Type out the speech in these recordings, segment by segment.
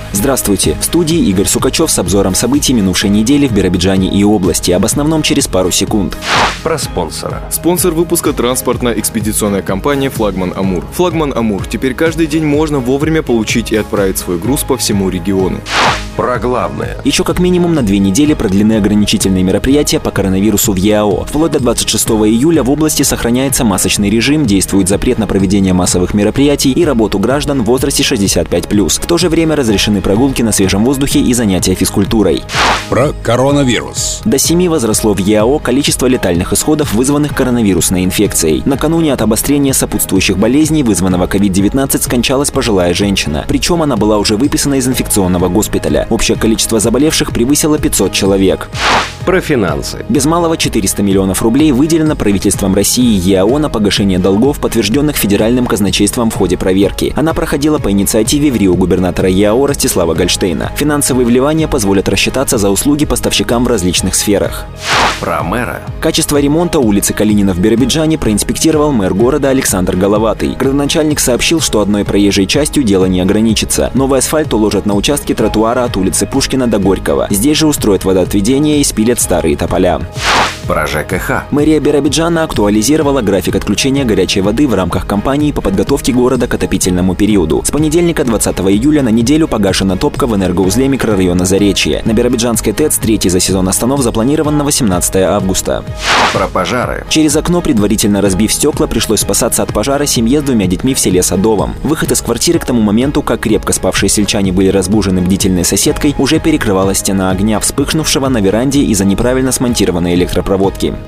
Здравствуйте! В студии Игорь Сукачев с обзором событий минувшей недели в Биробиджане и области. Об основном через пару секунд. Про спонсора. Спонсор выпуска — транспортно-экспедиционная компания «Флагман Амур». «Флагман Амур» — теперь каждый день можно вовремя получить и отправить свой груз по всему региону. Про главное. Еще как минимум на 2 недели продлены ограничительные мероприятия по коронавирусу в ЕАО. Вплоть до 26 июля в области сохраняется масочный режим, действует запрет на проведение массовых мероприятий и работу граждан в возрасте 65+. В то же время разрешены прогулки на свежем воздухе и занятия физкультурой. Про коронавирус. До 7 возросло в ЕАО количество летальных исходов, вызванных коронавирусной инфекцией. Накануне от обострения сопутствующих болезней, вызванного COVID-19, скончалась пожилая женщина. Причем она была уже выписана из инфекционного госпиталя. Общее количество заболевших превысило 500 человек. Про финансы. Без малого 400 миллионов рублей выделено правительством России и ЕАО на погашение долгов, подтвержденных федеральным казначейством в ходе проверки. Она проходила по инициативе в Рио губернатора ЕАО Ростислава Гольштейна. Финансовые вливания позволят рассчитаться за услуги поставщикам в различных сферах. Про мэра. Качество ремонта улицы Калинина в Биробиджане проинспектировал мэр города Александр Головатый. Градоначальник сообщил, что одной проезжей частью дело не ограничится. Новый асфальт уложат на участке тротуара от улицы Пушкина до Горького. Здесь же устроят водоотведение и спилят старые тополя. Про ЖКХ. Мэрия Биробиджана актуализировала график отключения горячей воды в рамках кампании по подготовке города к отопительному периоду. С понедельника 20 июля на неделю погашена топка в энергоузле микрорайона Заречье. На Биробиджанской ТЭЦ третий за сезон останов запланирован на 18 августа. Про пожары. Через окно, предварительно разбив стекла, пришлось спасаться от пожара семье с 2 детьми в селе Садовом. Выход из квартиры к тому моменту, как крепко спавшие сельчане были разбужены бдительной соседкой, уже перекрывала стена огня, вспыхнувшего на веранде из-за неправильно смонтированной электропроводки.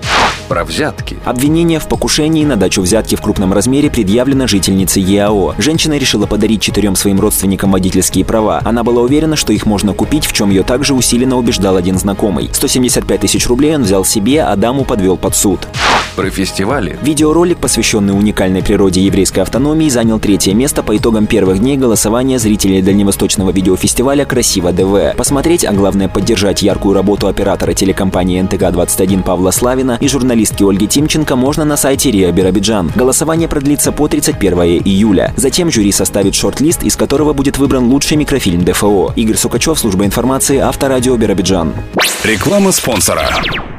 Про взятки. Обвинение в покушении на дачу взятки в крупном размере предъявлено жительнице ЕАО. Женщина решила подарить 4 своим родственникам водительские права. Она была уверена, что их можно купить, в чем ее также усиленно убеждал один знакомый. 175 тысяч рублей он взял себе, а даму подвел под суд. Про фестивали. Видеоролик, посвященный уникальной природе еврейской автономии, занял 3-е место по итогам первых дней голосования зрителей дальневосточного видеофестиваля «Красиво ДВ». Посмотреть, а главное поддержать яркую работу оператора телекомпании НТК-21 Павла Славина и журналистки Ольги Тимченко можно на сайте РИА Биробиджан. Голосование продлится по 31 июля. Затем жюри составит шорт-лист, из которого будет выбран лучший микрофильм ДФО. Игорь Сукачев, служба информации, Авторадио Биробиджан. Реклама спонсора.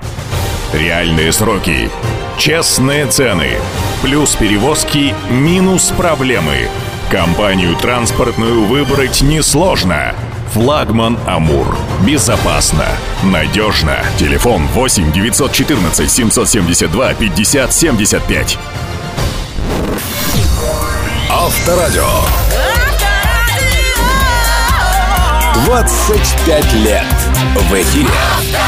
Реальные сроки. Честные цены. Плюс перевозки, минус проблемы. Компанию транспортную выбрать несложно. «Флагман Амур». Безопасно, надежно. Телефон 8 914 772 50 75. Авторадио. 25 лет в эфире.